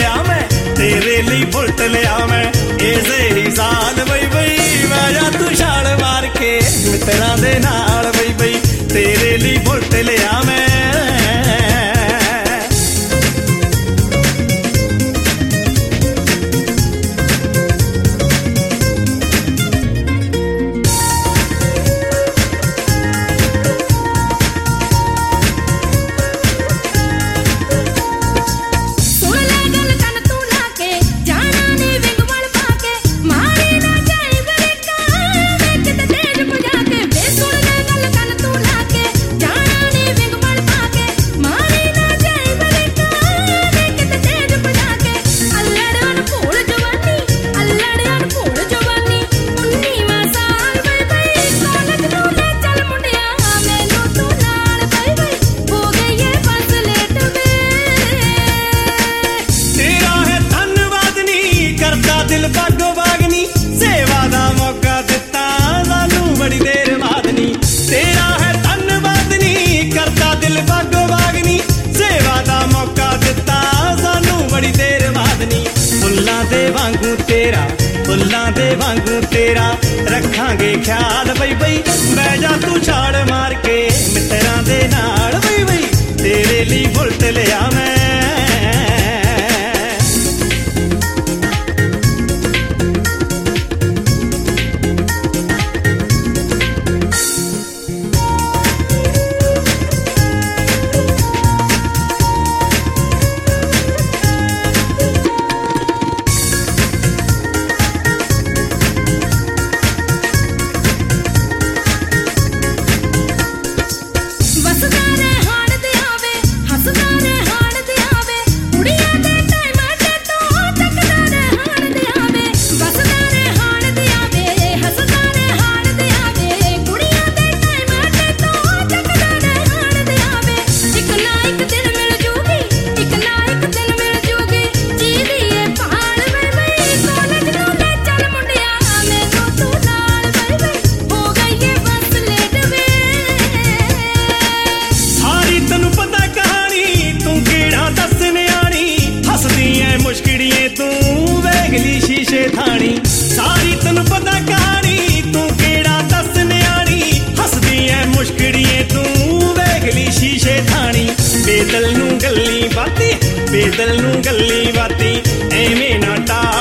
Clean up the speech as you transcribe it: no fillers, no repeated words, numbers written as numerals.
लिया मैं, तेरे लिए बुलट लिया मैं, इसे ही साल बई बई वैजा तू छाल मार के मित्तरां दे नाल बई बई, तेरे लिए बुलट लिया मैं। दिल भागो भागनी सेवा दा मौका दिता सानू बड़ी देर बादनी, तेरा है धन्नवादनी करता दिल भागो भागनी, सेवा दा मौका दिता सानू बड़ी देर बादनी। फुल्लां दे वांगू तेरा, फुल्लां दे वांगू तेरा रखांगे ख्याल बई बई, बै जा तू छाड़ मार के मित्तरां दे नाल बई बई, तेरे लिए बुलट लिया मैं। शीशे थानी सारी तैनू पता कहानी, तू केड़ा दस न्याणी हसदी ऐ मुश्किड़िए तू वेखली शीशे थानी। बेदल नू गल्ली बाती, बेदल नू गल्ली बाती एवें ना टा